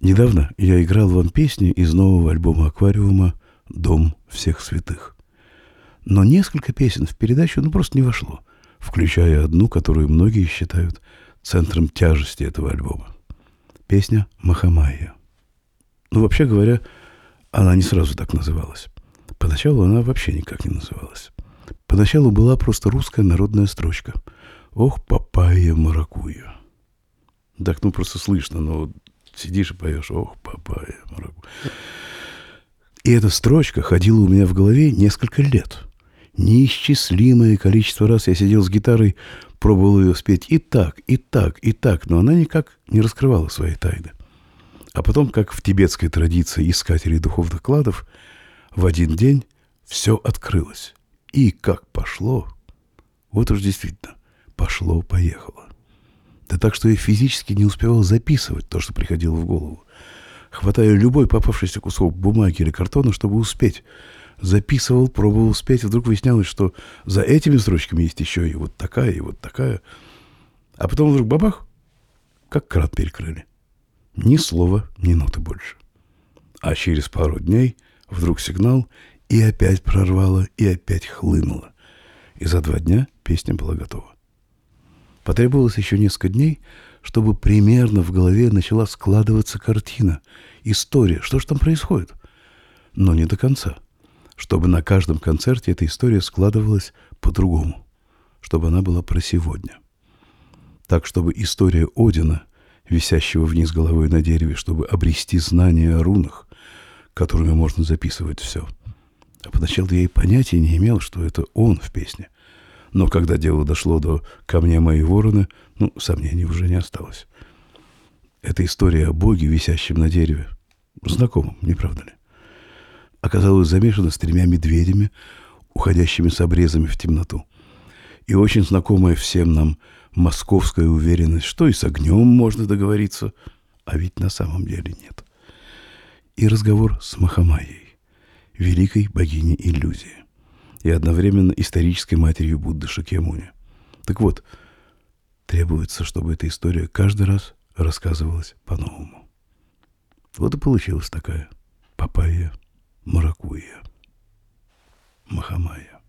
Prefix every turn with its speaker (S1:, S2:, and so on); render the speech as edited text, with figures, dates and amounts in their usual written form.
S1: Недавно я играл вам песни из нового альбома «Аквариума» «Дом всех святых». Но несколько песен в передачу просто не вошло, включая одну, которую многие считают центром тяжести этого альбома. Песня «Махамайя». Вообще говоря, она не сразу так называлась. Поначалу она вообще никак не называлась. Поначалу была просто русская народная строчка. «Ох, папайя, маракуйя». Так, просто слышно, но сидишь и поешь «Ох, папайя, маракуйя». И эта строчка ходила у меня в голове несколько лет. Неисчислимое количество раз я сидел с гитарой, пробовал ее спеть и так, и так, и так, но она никак не раскрывала свои тайны. А потом, как в тибетской традиции искателей духовных кладов, в один день все открылось. И как пошло, вот уж действительно, пошло-поехало. Да так, что я физически не успевал записывать то, что приходило в голову. Хватая любой попавшийся кусок бумаги или картона, чтобы успеть. Записывал, пробовал спеть, и вдруг выяснялось, что за этими строчками есть еще и вот такая, и вот такая. А потом вдруг бабах, как кран перекрыли. Ни слова, ни ноты больше. А через пару дней вдруг сигнал, и опять прорвало, и опять хлынуло. И за 2 дня песня была готова. Потребовалось еще несколько дней, чтобы примерно в голове начала складываться картина, история, что же там происходит. Но не до конца. Чтобы на каждом концерте эта история складывалась по-другому. Чтобы она была про сегодня. Так, чтобы история Одина, висящего вниз головой на дереве, чтобы обрести знания о рунах, которыми можно записывать все. А поначалу я и понятия не имел, что это он в песне. Но когда дело дошло до «Ко мне мои вороны», сомнений уже не осталось. Это история о Боге, висящем на дереве. Знакомым, не правда ли? Оказалось замешана с 3 медведями, уходящими с обрезами в темноту. И очень знакомая всем нам московская уверенность, что и с огнем можно договориться, а ведь на самом деле нет. И разговор с Махамайей, великой богиней иллюзии, и одновременно исторической матерью Будды Шакьямуни. Так вот, требуется, чтобы эта история каждый раз рассказывалась по-новому. Вот и получилась такая папайя, маракуйя, Махамайя.